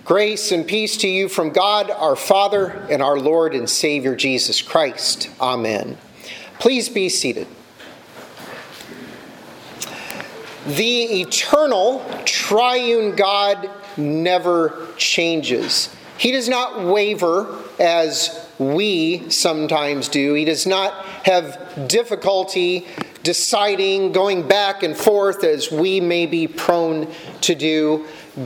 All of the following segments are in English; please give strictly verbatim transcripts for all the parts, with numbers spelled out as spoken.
Grace and peace to you from God, our Father, and our Lord and Savior, Jesus Christ. Amen. Please be seated. The eternal, triune God never changes. He does not waver as we sometimes do. He does not have difficulty deciding, going back and forth as we may be prone to do.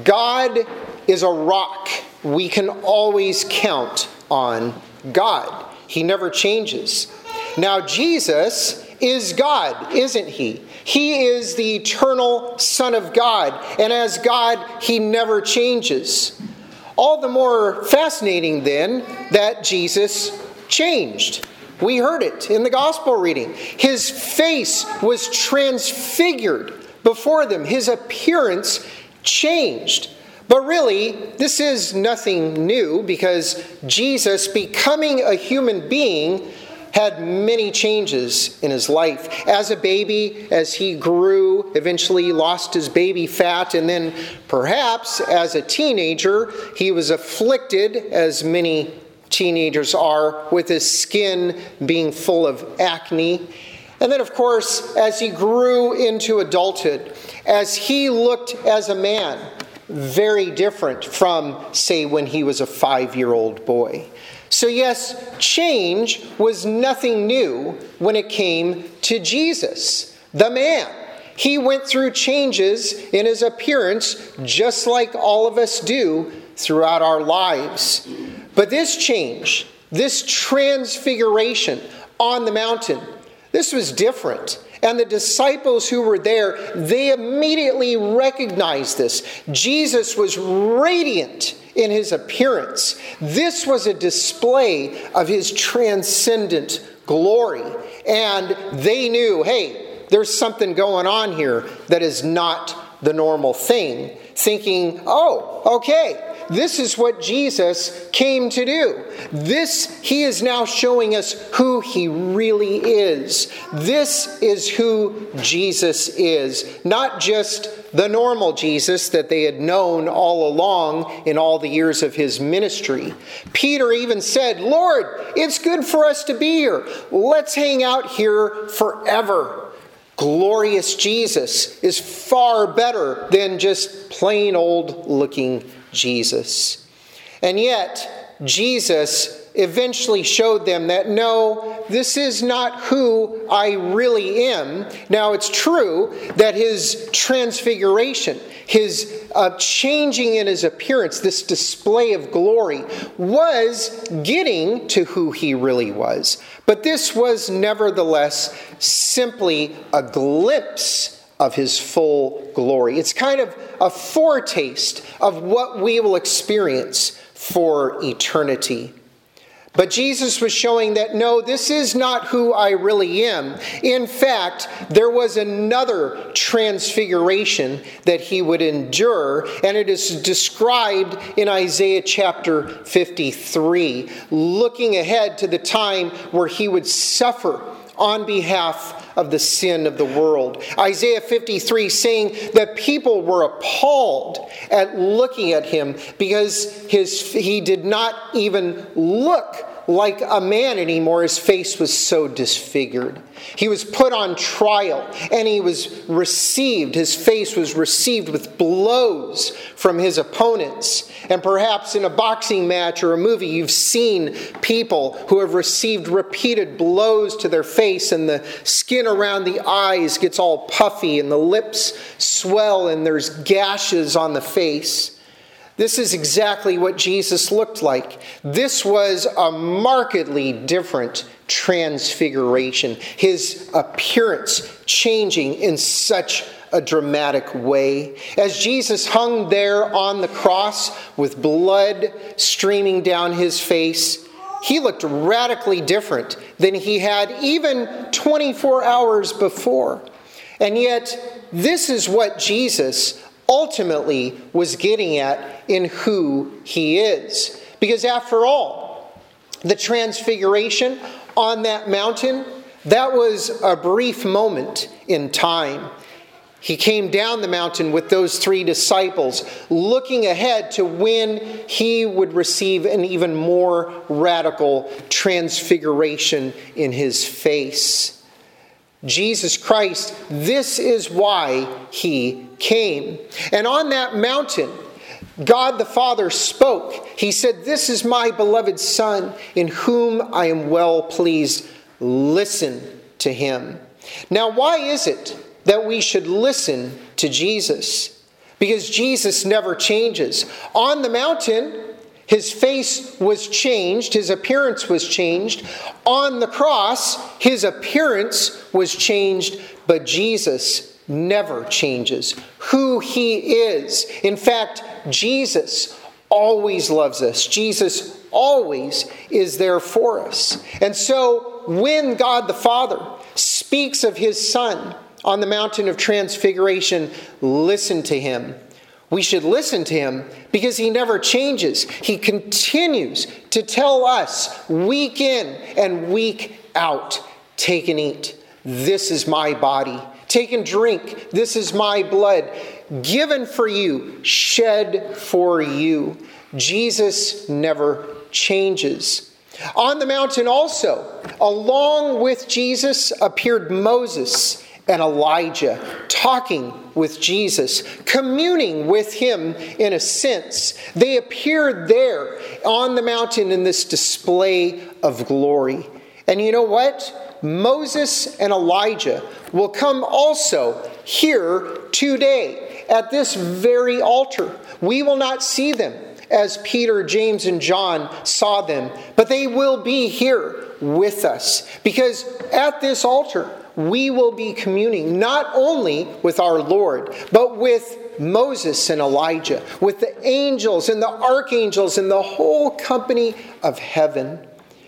God is a rock we can always count on. God. He never changes. Now, Jesus is God, isn't he? He is the eternal Son of God, and as God, he never changes. All the more fascinating, then, that Jesus changed. We heard it in the gospel reading. His face was transfigured before them. His appearance changed. But really, this is nothing new because Jesus, becoming a human being, had many changes in his life. As a baby, as he grew, eventually lost his baby fat, and then perhaps as a teenager, he was afflicted, as many teenagers are, with his skin being full of acne. And then, of course, as he grew into adulthood, as he looked as a man, very different from, say, when he was a five-year-old boy. So yes, change was nothing new when it came to Jesus, the man. He went through changes in his appearance just like all of us do throughout our lives. But this change, this transfiguration on the mountain, this was different. And the disciples who were there, they immediately recognized this. Jesus was radiant in his appearance. This was a display of his transcendent glory. And they knew, hey, there's something going on here that is not the normal thing. Thinking, oh, okay, this is what Jesus came to do. This, he is now showing us who he really is. This is who Jesus is. Not just the normal Jesus that they had known all along in all the years of his ministry. Peter even said, Lord, it's good for us to be here. Let's hang out here forever. Glorious Jesus is far better than just plain old looking Jesus. And yet, Jesus eventually showed them that no, this is not who I really am. Now, it's true that his transfiguration, his uh, changing in his appearance, this display of glory, was getting to who he really was. But this was nevertheless simply a glimpse of his full glory. It's kind of a foretaste of what we will experience for eternity. But Jesus was showing that, no, this is not who I really am. In fact, there was another transfiguration that he would endure, and it is described in Isaiah chapter fifty-three, looking ahead to the time where he would suffer on behalf of the sin of the world. Isaiah fifty-three saying that people were appalled at looking at him because his he did not even look like a man anymore. His face was so disfigured. He was put on trial and he was received, his face was received with blows from his opponents. And perhaps in a boxing match or a movie, you've seen people who have received repeated blows to their face and the skin around the eyes gets all puffy and the lips swell and there's gashes on the face. This is exactly what Jesus looked like. This was a markedly different transfiguration. His appearance changing in such a dramatic way. As Jesus hung there on the cross with blood streaming down his face, he looked radically different than he had even twenty-four hours before. And yet, this is what Jesus ultimately was getting at in who he is. Because after all, the transfiguration on that mountain, that was a brief moment in time. He came down the mountain with those three disciples, looking ahead to when he would receive an even more radical transfiguration in his face. Jesus Christ, this is why he came. And on that mountain, God the Father spoke. He said, "This is my beloved Son, in whom I am well pleased. Listen to him." Now, why is it that we should listen to Jesus? Because Jesus never changes. On the mountain, his face was changed, his appearance was changed. On the cross, his appearance was changed, but Jesus never changes who he is. In fact, Jesus always loves us. Jesus always is there for us. And so when God the Father speaks of his Son on the mountain of transfiguration, listen to him. We should listen to him because he never changes. He continues to tell us week in and week out, take and eat. This is my body. Take and drink. This is my blood, given for you, shed for you. Jesus never changes. On the mountain also, along with Jesus, appeared Moses and Elijah, talking with Jesus, communing with him in a sense. They appeared there on the mountain in this display of glory. And you know what? Moses and Elijah will come also here today at this very altar. We will not see them as Peter, James, and John saw them, but they will be here with us, because at this altar we will be communing not only with our Lord, but with Moses and Elijah, with the angels and the archangels and the whole company of heaven.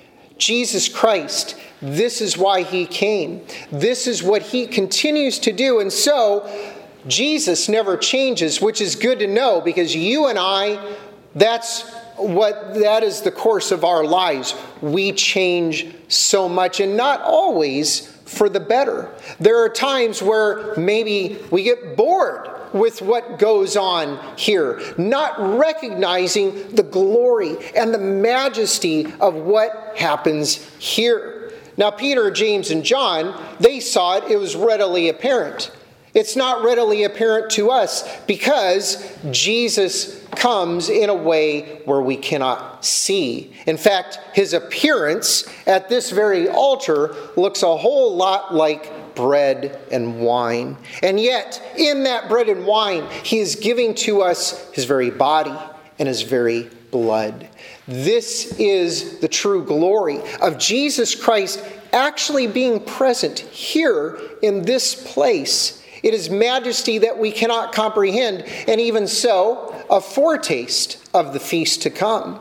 Jesus Christ, this is why he came. This is what he continues to do. And so, Jesus never changes, which is good to know, because you and I, that's what that is the course of our lives. We change so much, and not always for the better. There are times where maybe we get bored with what goes on here, not recognizing the glory and the majesty of what happens here. Now, Peter, James, and John, they saw it. It was readily apparent. It's not readily apparent to us because Jesus comes in a way where we cannot see. In fact, his appearance at this very altar looks a whole lot like bread and wine. And yet, in that bread and wine, he is giving to us his very body and his very blood. This is the true glory of Jesus Christ actually being present here in this place. It is majesty that we cannot comprehend, and even so, a foretaste of the feast to come.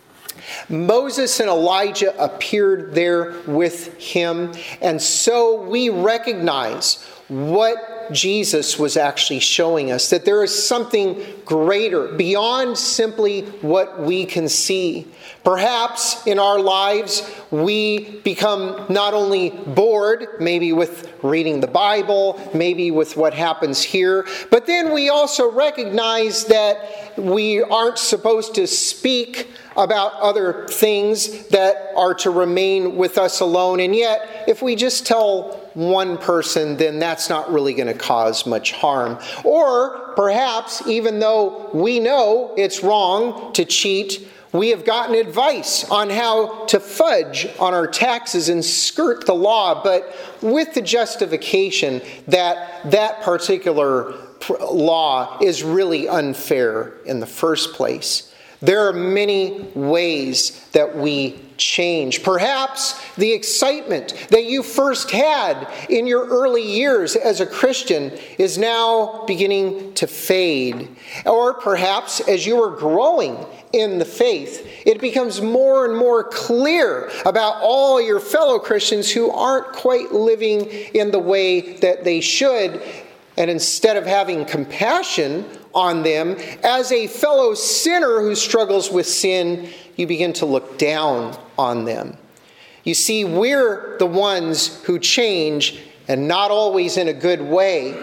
Moses and Elijah appeared there with him, and so we recognize what Jesus was actually showing us, that there is something greater beyond simply what we can see. Perhaps in our lives we become not only bored, maybe with reading the Bible, maybe with what happens here, but then we also recognize that we aren't supposed to speak about other things that are to remain with us alone. And yet, if we just tell one person, then that's not really going to cause much harm. Or perhaps, even though we know it's wrong to cheat, we have gotten advice on how to fudge on our taxes and skirt the law, but with the justification that that particular law is really unfair in the first place. There are many ways that we change. Perhaps the excitement that you first had in your early years as a Christian is now beginning to fade. Or perhaps as you are growing in the faith, it becomes more and more clear about all your fellow Christians who aren't quite living in the way that they should. And instead of having compassion on them as a fellow sinner who struggles with sin, you begin to look down on them. You see, we're the ones who change and not always in a good way,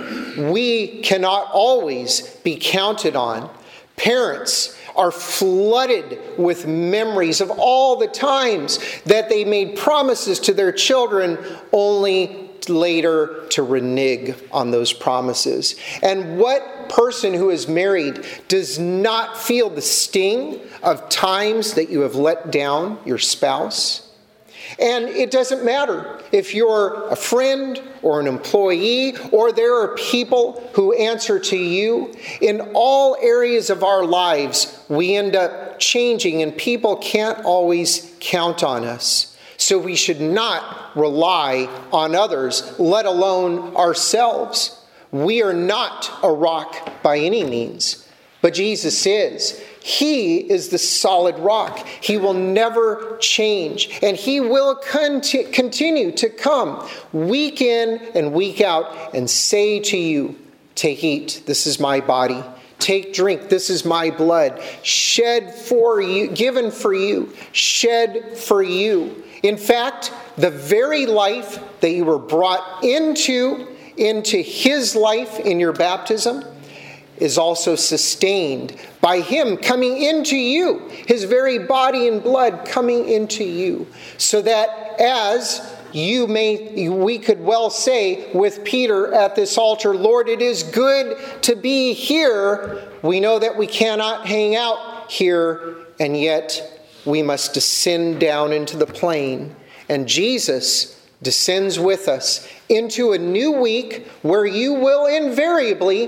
we cannot always be counted on. Parents are flooded with memories of all the times that they made promises to their children only later to renege on those promises. And what person who is married does not feel the sting of times that you have let down your spouse? And it doesn't matter if you're a friend or an employee, or there are people who answer to you. In all areas of our lives, we end up changing, and people can't always count on us. So we should not rely on others, let alone ourselves. We are not a rock by any means, but Jesus is. He is the solid rock. He will never change, and he will conti- continue to come week in and week out and say to you, take, eat, this is my body. Take, drink, this is my blood, shed for you, given for you, shed for you. In fact, the very life that you were brought into, into his life in your baptism, is also sustained by him coming into you, his very body and blood coming into you, so that as you may, we could well say with Peter at this altar, Lord, it is good to be here. We know that we cannot hang out here, and yet we must descend down into the plain. And Jesus descends with us into a new week where you will invariably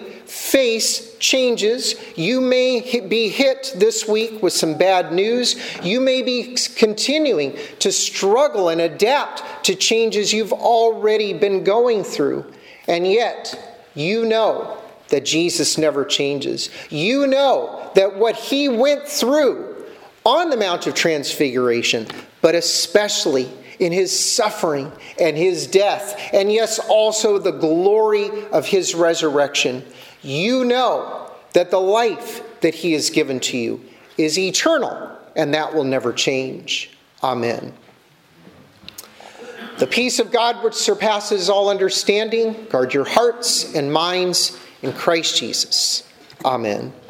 face changes. You may be hit this week with some bad news. You may be continuing to struggle and adapt to changes you've already been going through. And yet, you know that Jesus never changes. You know that what he went through on the Mount of Transfiguration, but especially in his suffering and his death, and yes, also the glory of his resurrection, you know that the life that he has given to you is eternal, and that will never change. Amen. The peace of God, which surpasses all understanding, guard your hearts and minds in Christ Jesus. Amen.